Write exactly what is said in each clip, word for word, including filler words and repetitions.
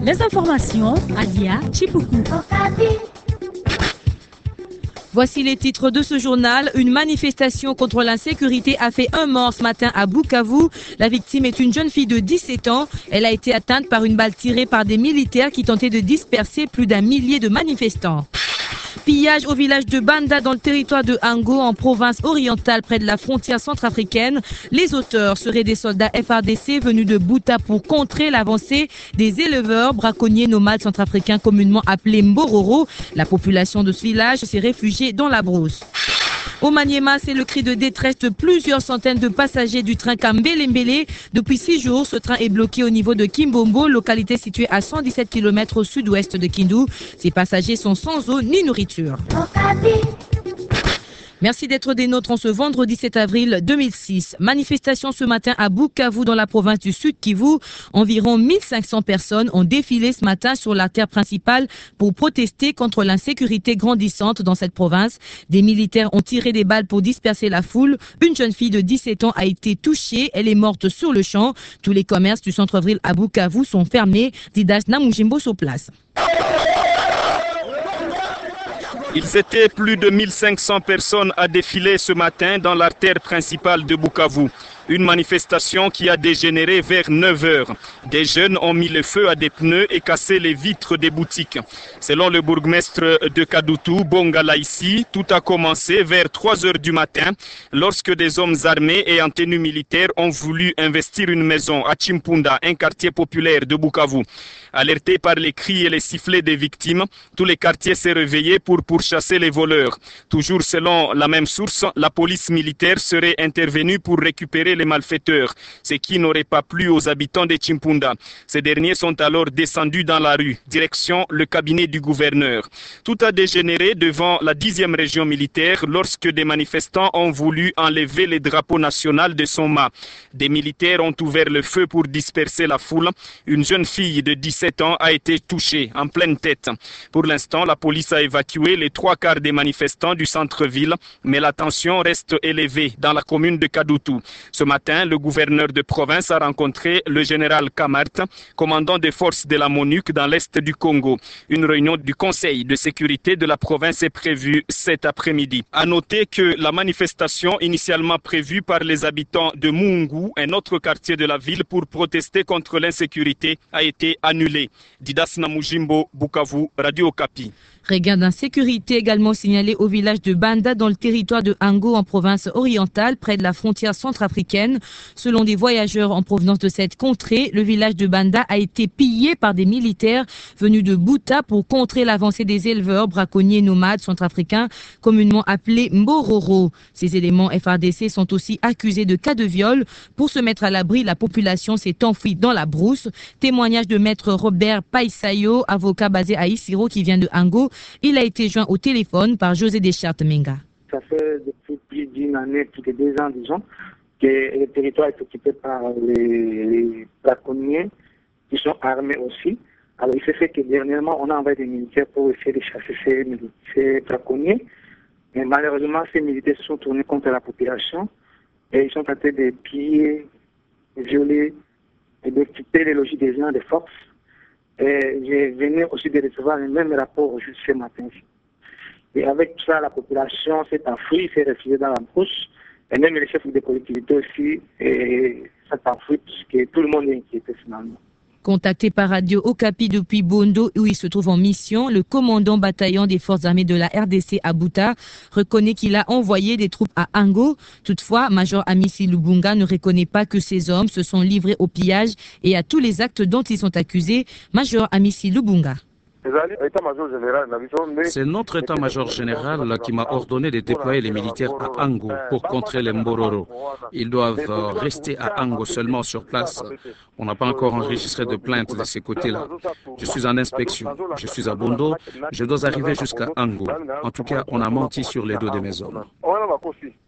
Les informations à Dia Chipoukou. Voici les titres de ce journal. Une manifestation contre l'insécurité a fait un mort ce matin à Bukavu. La victime est une jeune fille de dix-sept ans. Elle a été atteinte par une balle tirée par des militaires qui tentaient de disperser plus d'un millier de manifestants. Pillage au village de Banda dans le territoire de Ango en province orientale près de la frontière centrafricaine. Les auteurs seraient des soldats F A R D C venus de Bouta pour contrer l'avancée des éleveurs braconniers nomades centrafricains communément appelés Mbororo. La population de ce village s'est réfugiée dans la brousse. Au Maniema, c'est le cri de détresse de plusieurs centaines de passagers du train Kambele-Mbele. Depuis six jours, ce train est bloqué au niveau de Kimbombo, localité située à cent dix-sept kilomètres au sud-ouest de Kindu. Ces passagers sont sans eau ni nourriture. Merci d'être des nôtres en ce vendredi sept avril deux mille six. Manifestation ce matin à Bukavu dans la province du Sud Kivu. Environ mille cinq cents personnes ont défilé ce matin sur l'artère principale pour protester contre l'insécurité grandissante dans cette province. Des militaires ont tiré des balles pour disperser la foule. Une jeune fille de dix-sept ans a été touchée. Elle est morte sur le champ. Tous les commerces du centre-ville à Bukavu sont fermés. Didas Namujimbo sur place. Ils étaient plus de mille cinq cents personnes à défiler ce matin dans l'artère principale de Bukavu. Une manifestation qui a dégénéré vers neuf heures. Des jeunes ont mis le feu à des pneus et cassé les vitres des boutiques. Selon le bourgmestre de Kadutu, Bongalaïsi, tout a commencé vers trois heures du matin lorsque des hommes armés et en tenue militaire ont voulu investir une maison à Chimpunda, un quartier populaire de Bukavu. Alerté par les cris et les sifflets des victimes, tout le quartier s'est réveillé pour pourchasser les voleurs. Toujours selon la même source, la police militaire serait intervenue pour récupérer les malfaiteurs, ce qui n'aurait pas plu aux habitants de Chimpunda. Ces derniers sont alors descendus dans la rue, direction le cabinet du gouverneur. Tout a dégénéré devant la dixième région militaire lorsque des manifestants ont voulu enlever les drapeaux national de Soma. Des militaires ont ouvert le feu pour disperser la foule. Une jeune fille de dix-sept ans a été touchée en pleine tête. Pour l'instant, la police a évacué les trois quarts des manifestants du centre-ville, mais la tension reste élevée dans la commune de Kadutu. Ce matin, le gouverneur de province a rencontré le général Kamart, commandant des forces de la MONUC dans l'est du Congo. Une réunion du conseil de sécurité de la province est prévue cet après-midi. À noter que la manifestation initialement prévue par les habitants de Mungu, un autre quartier de la ville, pour protester contre l'insécurité, a été annulée. Didas Namujimbo, Bukavu, Radio Okapi. Regain d'insécurité également signalé au village de Banda dans le territoire de Ango en province orientale près de la frontière centrafricaine. Selon des voyageurs en provenance de cette contrée, le village de Banda a été pillé par des militaires venus de Bouta pour contrer l'avancée des éleveurs braconniers nomades centrafricains communément appelés Mbororo. Ces éléments F A R D C sont aussi accusés de cas de viol. Pour se mettre à l'abri, la population s'est enfuie dans la brousse. Témoignage de maître Robert Paisayo, avocat basé à Isiro qui vient de Ango. Il a été joint au téléphone par José Deschartes Menga. Ça fait depuis plus d'une année, plus de deux ans, disons, que le territoire est occupé par les, les braconniers qui sont armés aussi. Alors, il se fait que dernièrement, on a envoyé des militaires pour essayer de chasser ces, ces braconniers. Mais malheureusement, ces militaires se sont tournés contre la population et ils sont en train de piller, de violer et d'occuper les logis des gens de force. Et j'ai venu aussi de recevoir le même rapport juste ce matin. Et avec tout ça, la population s'est enfouie, s'est réfugiée dans la brousse. Et même les chefs des collectivités aussi s'est enfouie puisque tout le monde est inquiété finalement. Contacté par Radio Okapi depuis Bondo où il se trouve en mission, le commandant bataillon des forces armées de la R D C à Bouta reconnaît qu'il a envoyé des troupes à Ango. Toutefois, Major Amissi Lubunga ne reconnaît pas que ces hommes se sont livrés au pillage et à tous les actes dont ils sont accusés. Major Amissi Lubunga. C'est notre état-major général qui m'a ordonné de déployer les militaires à Ango pour contrer les Mbororo. Ils doivent rester à Ango seulement sur place. On n'a pas encore enregistré de plainte de ces côtés-là. Je suis en inspection. Je suis à Bondo. Je dois arriver jusqu'à Ango. En tout cas, on a menti sur les dos de mes hommes.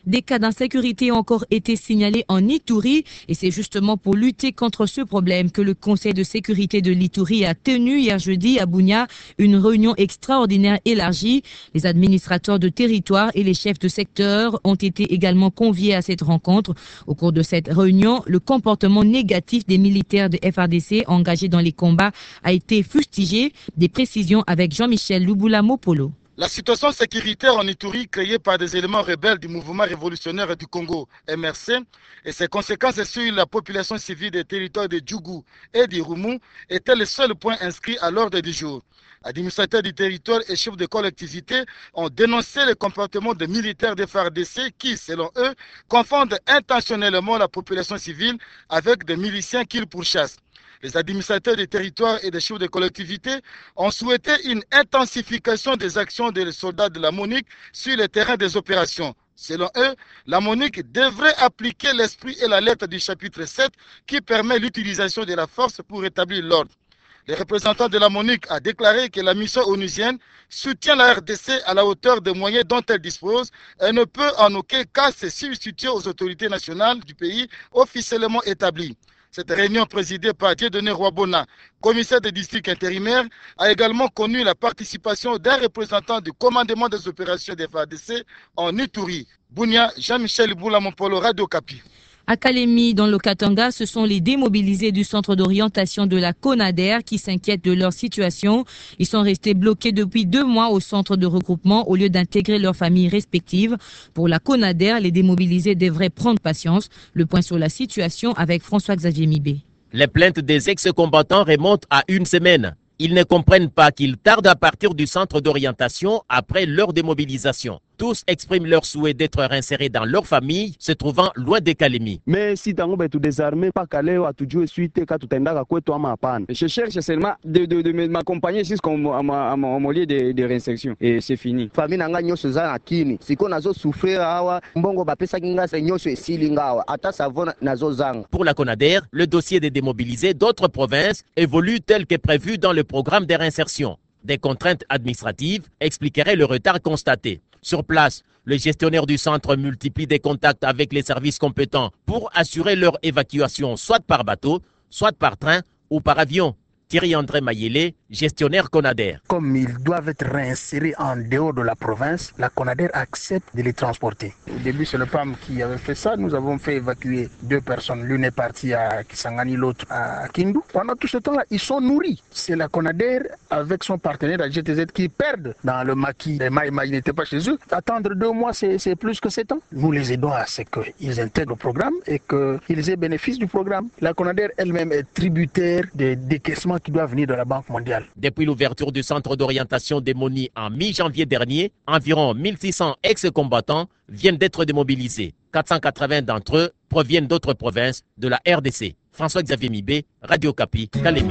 Des cas d'insécurité ont encore été signalés en Ituri et c'est justement pour lutter contre ce problème que le Conseil de sécurité de l'Ituri a tenu hier jeudi à Bunia une réunion extraordinaire élargie. Les administrateurs de territoire et les chefs de secteur ont été également conviés à cette rencontre. Au cours de cette réunion, le comportement négatif des militaires de F A R D C engagés dans les combats a été fustigé. Des précisions avec Jean-Michel Lubula Mopolo. La situation sécuritaire en Ituri, créée par des éléments rebelles du mouvement révolutionnaire du Congo, M R C, et ses conséquences sur la population civile des territoires de Djougou et d'Irumu, étaient les seuls points inscrits à l'ordre du jour. Administrateurs du territoire et chefs de collectivité ont dénoncé le comportement des militaires de F A R D C qui, selon eux, confondent intentionnellement la population civile avec des miliciens qu'ils pourchassent. Les administrateurs des territoires et des chefs de collectivités ont souhaité une intensification des actions des soldats de la MONUC sur le terrain des opérations. Selon eux, la MONUC devrait appliquer l'esprit et la lettre du chapitre sept qui permet l'utilisation de la force pour rétablir l'ordre. Le représentant de la MONUC a déclaré que la mission onusienne soutient la R D C à la hauteur des moyens dont elle dispose et ne peut en aucun cas se substituer aux autorités nationales du pays officiellement établies. Cette réunion présidée par Dieudonné Rwabona, commissaire des districts intérimaires, a également connu la participation d'un représentant du commandement des opérations des F A R D C en Ituri. Bunia, Jean-Michel Boulamompolo, Radio Kapi. À Kalemi, dans le Katanga, ce sont les démobilisés du centre d'orientation de la CONADER qui s'inquiètent de leur situation. Ils sont restés bloqués depuis deux mois au centre de regroupement au lieu d'intégrer leurs familles respectives. Pour la CONADER, les démobilisés devraient prendre patience. Le point sur la situation avec François-Xavier Mibé. Les plaintes des ex-combattants remontent à une semaine. Ils ne comprennent pas qu'ils tardent à partir du centre d'orientation après leur démobilisation. Tous expriment leur souhait d'être réinsérés dans leur famille, se trouvant loin de Kalemi. Mais si tu es désarmé, pas calé, tu joues suite, quand tu t'endaga quoi, toi ma panne. Je cherche seulement de, de, de m'accompagner jusqu'à mon lieu de, de réinsertion. Et c'est fini. Famille nanga nyoso za nakini. Si ko nazo souffrir awa, mbongo bapesa kinga se nyoso esilinga awa. Ata savona nazo zang. Pour la CONADER, le dossier des démobilisés d'autres provinces évolue tel que prévu dans le programme de réinsertion. Des contraintes administratives expliqueraient le retard constaté. Sur place, le gestionnaire du centre multiplie des contacts avec les services compétents pour assurer leur évacuation soit par bateau, soit par train ou par avion. Thierry André Mayele, gestionnaire CONADER. Comme ils doivent être réinsérés en dehors de la province, la CONADER accepte de les transporter. Au début, c'est le P A M qui avait fait ça. Nous avons fait évacuer deux personnes. L'une est partie à Kisangani, l'autre à Kindu. Pendant tout ce temps-là, ils sont nourris. C'est la CONADER avec son partenaire à G T Z qui perdent dans le maquis. Les Maïmaï n'étaient pas chez eux. Attendre deux mois, c'est plus que sept ans. Nous les aidons à ce qu'ils intègrent le programme et qu'ils aient bénéfice du programme. La CONADER elle-même est tributaire des décaissements qui doivent venir de la Banque mondiale. Depuis l'ouverture du centre d'orientation des Moni en mi-janvier dernier, environ mille six cents ex-combattants viennent d'être démobilisés. quatre cent quatre-vingts d'entre eux proviennent d'autres provinces de la R D C. François-Xavier Mibé, Radio Kapi, Kalemi.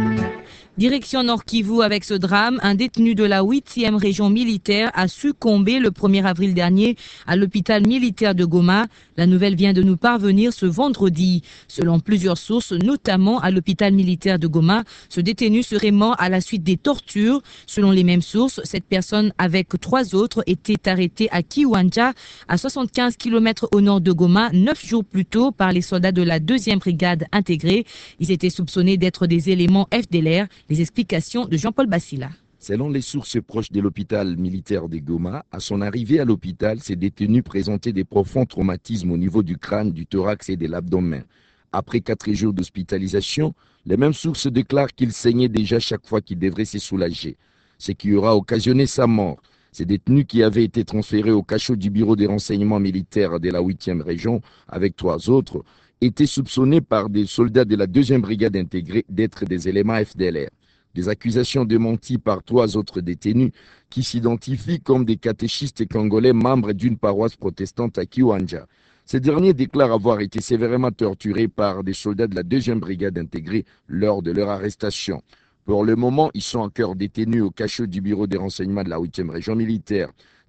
Direction Nord Kivu avec ce drame, un détenu de la huitième région militaire a succombé le premier avril dernier à l'hôpital militaire de Goma. La nouvelle vient de nous parvenir ce vendredi. Selon plusieurs sources, notamment à l'hôpital militaire de Goma, ce détenu serait mort à la suite des tortures. Selon les mêmes sources, cette personne avec trois autres était arrêtée à Kiwanja, à soixante-quinze kilomètres au nord de Goma, neuf jours plus tôt par les soldats de la deuxième brigade intégrée. Ils étaient soupçonnés d'être des éléments F D L R. Les explications de Jean-Paul Bassila. Selon les sources proches de l'hôpital militaire de Goma, à son arrivée à l'hôpital, ces détenus présentaient des profonds traumatismes au niveau du crâne, du thorax et de l'abdomen. Après quatre jours d'hospitalisation, les mêmes sources déclarent qu'il saignait déjà chaque fois qu'il devrait se soulager, ce qui aura occasionné sa mort. Ces détenus qui avaient été transférés au cachot du bureau des renseignements militaires de la huitième région avec trois autres étaient soupçonnés par des soldats de la deuxième brigade intégrée d'être des éléments F D L R. Des accusations démenties par trois autres détenus qui s'identifient comme des catéchistes congolais membres d'une paroisse protestante à Kiwanja. Ces derniers déclarent avoir été sévèrement torturés par des soldats de la deuxième brigade intégrée lors de leur arrestation. Pour le moment, ils sont encore détenus au cachot du bureau des renseignements de la huitième région militaire.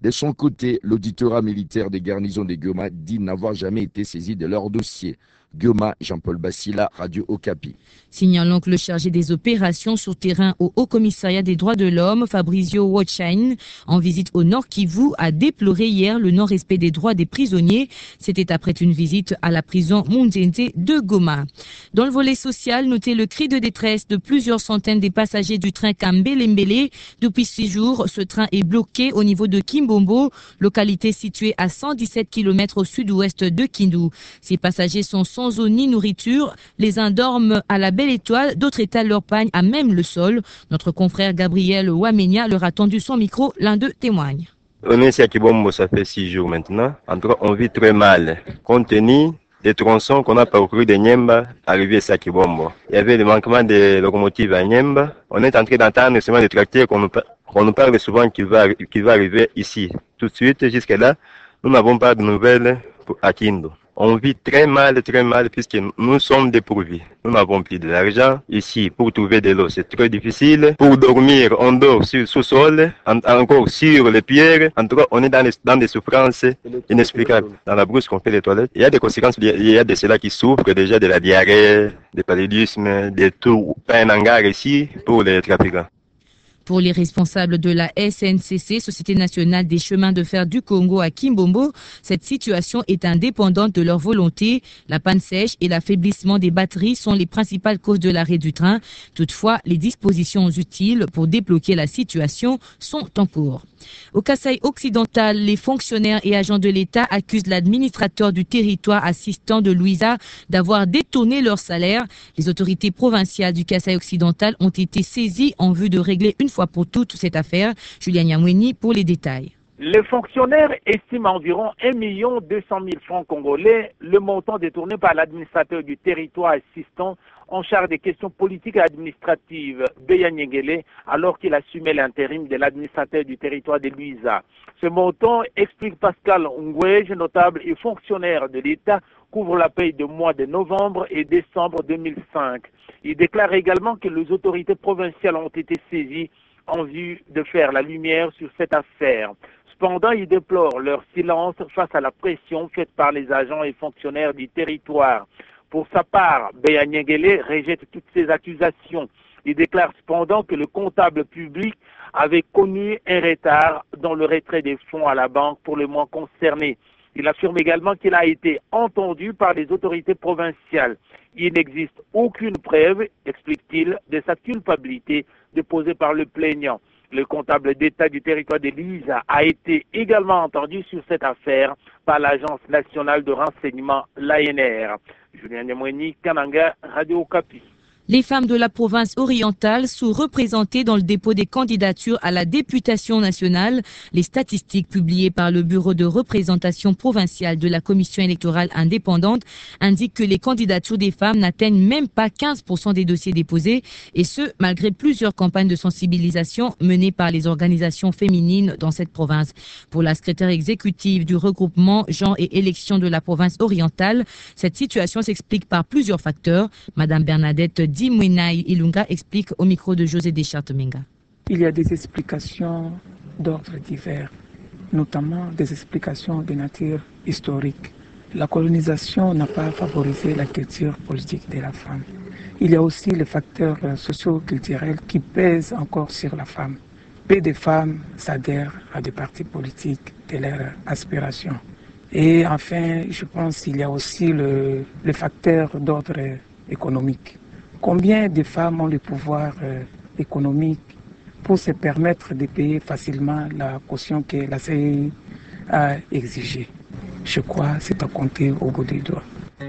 De son côté, l'auditorat militaire des garnisons de Goma dit n'avoir jamais été saisi de leur dossier. Goma, Jean-Paul Bassila, Radio Okapi. Signalons que le chargé des opérations sur terrain au Haut Commissariat des droits de l'homme, Fabrizio Wotchain, en visite au Nord Kivu, a déploré hier le non-respect des droits des prisonniers. C'était après une visite à la prison Munzenze de Goma. Dans le volet social, notez le cri de détresse de plusieurs centaines des passagers du train Kambele-Mbele. Depuis six jours, ce train est bloqué au niveau de Kimbombo, localité située à cent dix-sept kilomètres au sud-ouest de Kindu. Ces passagers sont sans eau ni nourriture. Les uns dorment à la Belle Étoile, d'autres étalent leur pagne à même le sol. Notre confrère Gabriel Ouamenia leur a tendu son micro, l'un d'eux témoigne. On est ici à Kibombo, ça fait six jours maintenant. En tout cas, on vit très mal. Compte tenu des tronçons qu'on a parcourus de Nyemba, arrivé à Kibombo. Il y avait le manquement de locomotives à Nyemba. On est en train d'entendre seulement des tracteurs qu'on nous, qu'on nous parle souvent qui va, qui va arriver ici. Tout de suite, jusqu'à là, nous n'avons pas de nouvelles à Kindo. On vit très mal, très mal, puisque nous sommes dépourvus. Nous n'avons plus de l'argent ici pour trouver de l'eau. C'est très difficile. Pour dormir, on dort sur le sous-sol, en, encore sur les pierres. En tout cas, on est dans, les, dans des souffrances inexplicables. Dans la brousse qu'on fait les toilettes, il y a des conséquences. Il y a de ceux-là qui souffrent déjà de la diarrhée, du paludisme, de tout. Pas un hangar ici pour les trafiquants. Pour les responsables de la S N C C, Société nationale des chemins de fer du Congo à Kimbombo, cette situation est indépendante de leur volonté. La panne sèche et l'affaiblissement des batteries sont les principales causes de l'arrêt du train. Toutefois, les dispositions utiles pour débloquer la situation sont en cours. Au Kasaï occidental, les fonctionnaires et agents de l'État accusent l'administrateur du territoire assistant de Louisa d'avoir détourné leur salaire. Les autorités provinciales du Kasaï occidental ont été saisies en vue de régler une fois pour toutes cette affaire. Julien Nyamweni pour les détails. Les fonctionnaires estiment environ un million deux cent mille francs congolais le montant détourné par l'administrateur du territoire assistant en charge des questions politiques et administratives, Beya Nyengele, alors qu'il assumait l'intérim de l'administrateur du territoire de Luisa. Ce montant, explique Pascal Ngwej, notable et fonctionnaire de l'État, couvre la paye de mois de novembre et décembre deux mille cinq. Il déclare également que les autorités provinciales ont été saisies en vue de faire la lumière sur cette affaire. Cependant, il déplore leur silence face à la pression faite par les agents et fonctionnaires du territoire. Pour sa part, Beya Nyengele rejette toutes ces accusations. Il déclare cependant que le comptable public avait connu un retard dans le retrait des fonds à la banque pour le mois concerné. Il affirme également qu'il a été entendu par les autorités provinciales. Il n'existe aucune preuve, explique-t-il, de sa culpabilité déposée par le plaignant. Le comptable d'État du territoire de Luisa a été également entendu sur cette affaire par l'Agence nationale de renseignement, l'A N R. Julien Nyamweni, Kananga, Radio Okapi. Les femmes de la province orientale sous-représentées dans le dépôt des candidatures à la députation nationale. Les statistiques publiées par le Bureau de représentation provinciale de la Commission électorale indépendante indiquent que les candidatures des femmes n'atteignent même pas quinze pour cent des dossiers déposés, et ce, malgré plusieurs campagnes de sensibilisation menées par les organisations féminines dans cette province. Pour la secrétaire exécutive du regroupement Genre et élections de la province orientale, cette situation s'explique par plusieurs facteurs. Madame Bernadette Dimwenaï Ilunga explique au micro de José Deschartes-Menga. Il y a des explications d'ordre divers, notamment des explications de nature historique. La colonisation n'a pas favorisé la culture politique de la femme. Il y a aussi les facteurs socio-culturels qui pèsent encore sur la femme. Peu de femmes s'adhèrent à des partis politiques de leur aspiration. Et enfin, je pense qu'il y a aussi le, le facteur d'ordre économique. Combien de femmes ont le pouvoir euh, économique pour se permettre de payer facilement la caution que la C E I a exigée? Je crois que c'est à compter au bout des doigts.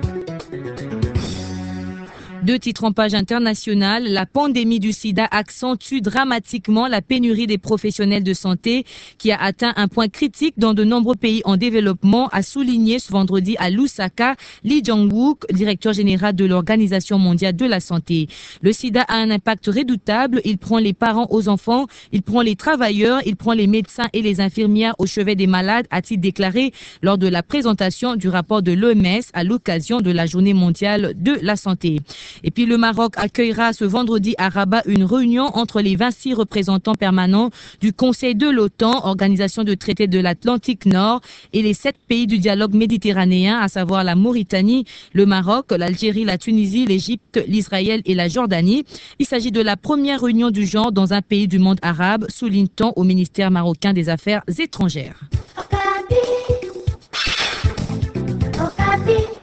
Deux titres en page internationale. La pandémie du sida accentue dramatiquement la pénurie des professionnels de santé qui a atteint un point critique dans de nombreux pays en développement, a souligné ce vendredi à Lusaka Lee Jong-wook, directeur général de l'Organisation mondiale de la santé. Le sida a un impact redoutable. Il prend les parents aux enfants, il prend les travailleurs, il prend les médecins et les infirmières au chevet des malades, a-t-il déclaré lors de la présentation du rapport de l'O M S à l'occasion de la journée mondiale de la santé. Et puis le Maroc accueillera ce vendredi à Rabat une réunion entre les vingt-six représentants permanents du Conseil de l'OTAN, organisation de traité de l'Atlantique Nord, et les sept pays du dialogue méditerranéen, à savoir la Mauritanie, le Maroc, l'Algérie, la Tunisie, l'Égypte, l'Israël et la Jordanie. Il s'agit de la première réunion du genre dans un pays du monde arabe, souligne-t-on au ministère marocain des Affaires étrangères. Okapi. Okapi.